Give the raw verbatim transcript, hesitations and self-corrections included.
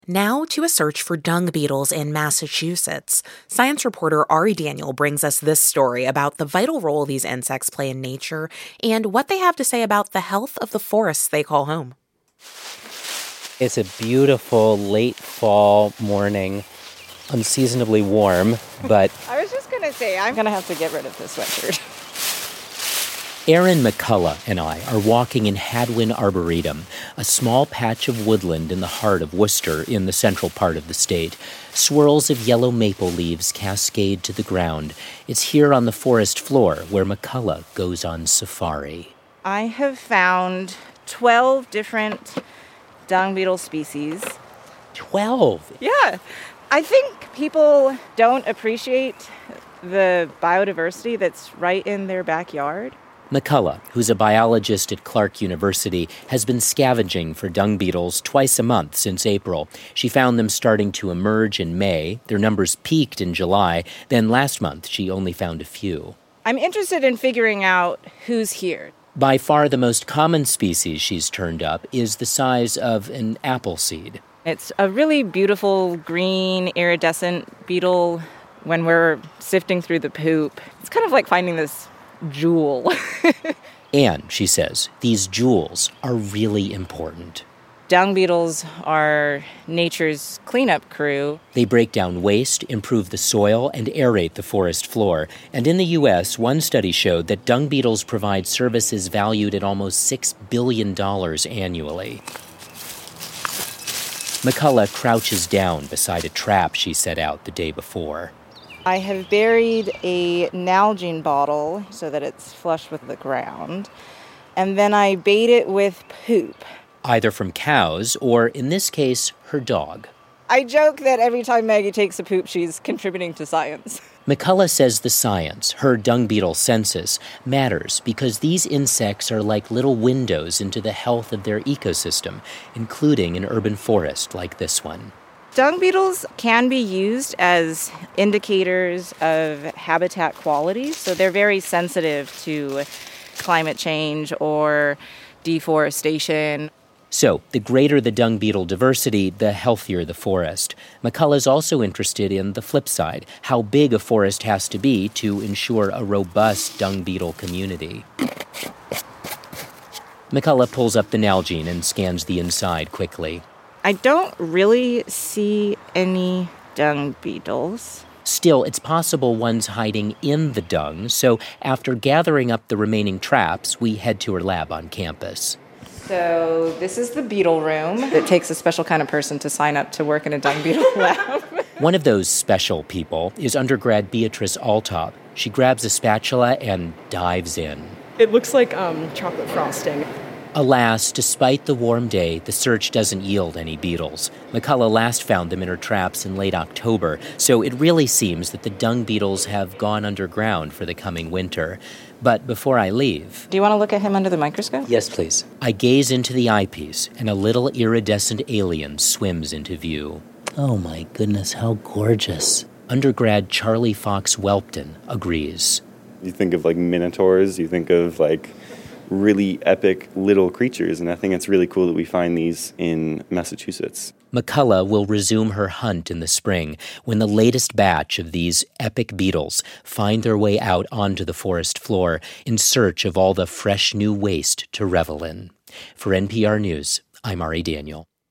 Now to a search for dung beetles in Massachusetts. Science reporter Ari Daniel brings us this story about the vital role these insects play in nature and what they have to say about the health of the forests they call home. It's a beautiful late fall morning, unseasonably warm, but... I was just going to say, I'm going to have to get rid of this sweatshirt. Erin McCullough and I are walking in Hadwin Arboretum, a small patch of woodland in the heart of Worcester in the central part of the state. Swirls of yellow maple leaves cascade to the ground. It's here on the forest floor where McCullough goes on safari. I have found twelve different dung beetle species. Twelve? Yeah. I think people don't appreciate the biodiversity that's right in their backyard. McCullough, who's a biologist at Clark University, has been scavenging for dung beetles twice a month since April. She found them starting to emerge in May. Their numbers peaked in July. Then last month, she only found a few. I'm interested in figuring out who's here. By far the most common species she's turned up is the size of an apple seed. It's a really beautiful green iridescent beetle. When we're sifting through the poop, it's kind of like finding this jewel. And, she says, these jewels are really important. Dung beetles are nature's cleanup crew. They break down waste, improve the soil, and aerate the forest floor. And in the U S, one study showed that dung beetles provide services valued at almost six billion dollars annually. McCullough crouches down beside a trap she set out the day before. I have buried a Nalgene bottle so that it's flush with the ground, and then I bait it with poop. Either from cows or, in this case, her dog. I joke that every time Maggie takes a poop, she's contributing to science. McCullough says the science, her dung beetle census, matters because these insects are like little windows into the health of their ecosystem, including an urban forest like this one. Dung beetles can be used as indicators of habitat quality, so they're very sensitive to climate change or deforestation. So, the greater the dung beetle diversity, the healthier the forest. McCullough's also interested in the flip side, how big a forest has to be to ensure a robust dung beetle community. McCullough pulls up the Nalgene and scans the inside quickly. I don't really see any dung beetles. Still, it's possible one's hiding in the dung, so after gathering up the remaining traps, we head to her lab on campus. So this is the beetle room. It takes a special kind of person to sign up to work in a dung beetle lab. One of those special people is undergrad Beatrice Altop. She grabs a spatula and dives in. It looks like um, chocolate frosting. Alas, despite the warm day, the search doesn't yield any beetles. McCullough last found them in her traps in late October, so it really seems that the dung beetles have gone underground for the coming winter. But before I leave... Do you want to look at him under the microscope? Yes, please. I gaze into the eyepiece, and a little iridescent alien swims into view. Oh my goodness, how gorgeous. Undergrad Charlie Fox Welpton agrees. You think of like minotaurs, you think of like really epic little creatures, and I think it's really cool that we find these in Massachusetts. McCullough will resume her hunt in the spring when the latest batch of these epic beetles find their way out onto the forest floor in search of all the fresh new waste to revel in. For N P R News, I'm Ari Daniel.